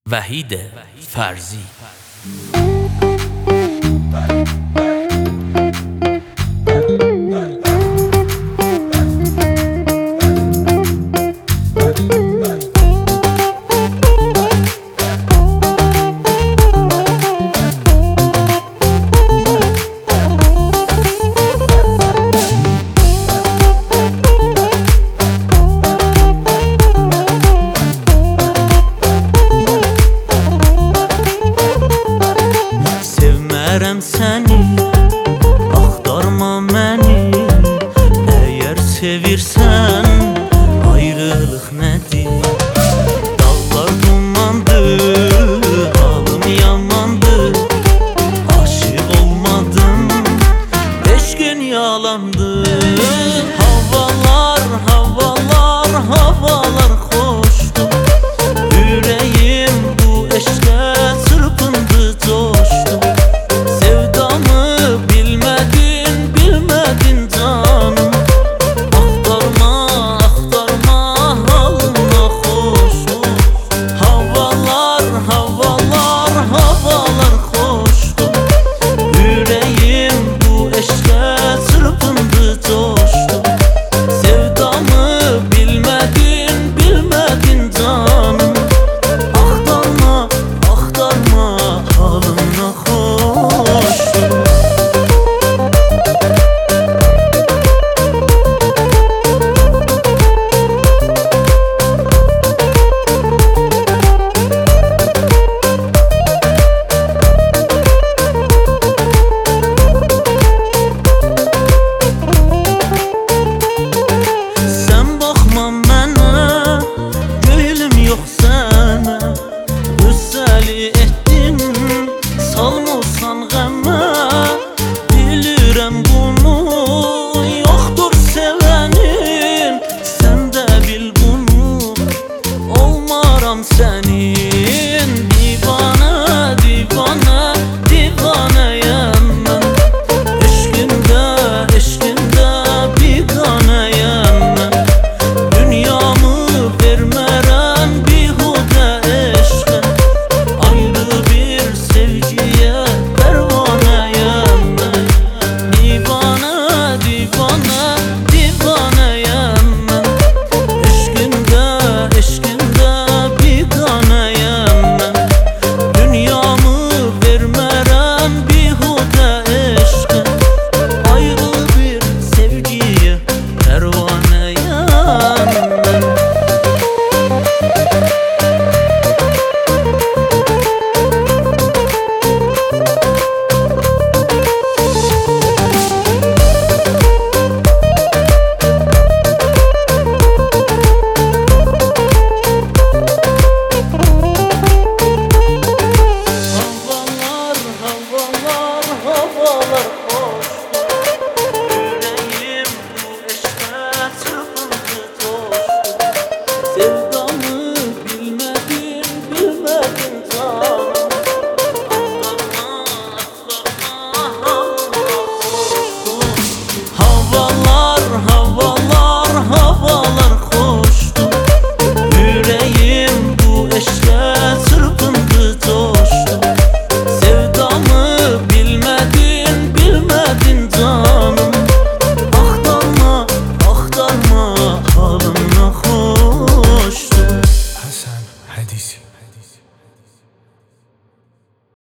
وحید فرزی. Sevmərəm səni, axtarma məni. Əgər sevirsən, ayrılıq nədir? Dağlar dumandır, halım yamandır. Aşıq olmadım, eşqin yalandır. Havalar, havalar, havalar xoşdur. Ürəyim bu eşqə çırpındı, coşdu. Sevdamı bilmədin, bilmədin canım. Axtarma, axtarma, halına xoşdur. Havalar, havalar, havalar xoşdur. Ürəyim bu eşqə çırpındı, coşdu. Sevdamı bilmədin, bilmədin canım. Axtarma, axtarma, halına xoşdur. Sən baxma mənə, göyülüm yox sənə. Qüssəli etdin, salmırsan qəmə. Bilirəm bunu, yoxdur sevənin. Sən də bil bunu, olmaram sənin. Divanə, divanə, divanəyəm mən. Eşqində, eşqində biganəyəm mən. Dünyamı vermərəm bihudə eşqə. Ayrı bir sevgiyə pərvanəyəm mən. Divanə, divanə, divanəyəm mən. Eşqində, eşqində biganəyəm mən. Dünyamı vermərəm bihudə eşqə. Ayrı bir sevgiyə pərvanəyəm mən. Havalar, havalar, havalar xoşdur. Ürəyim bu eşqə çırpındı, coşdu. Sevdamı bilmədin, bilmədin canım. Axtarma, axtarma, halına xoşdur. Havalar, havalar, havalar xoşdur. Ürəyim bu eşqə çırpındı, coşdu. Sevdamı bilmədin, bilmədin canım. Axtarma, axtarma, halına xoşdur. Hasan Hadisi.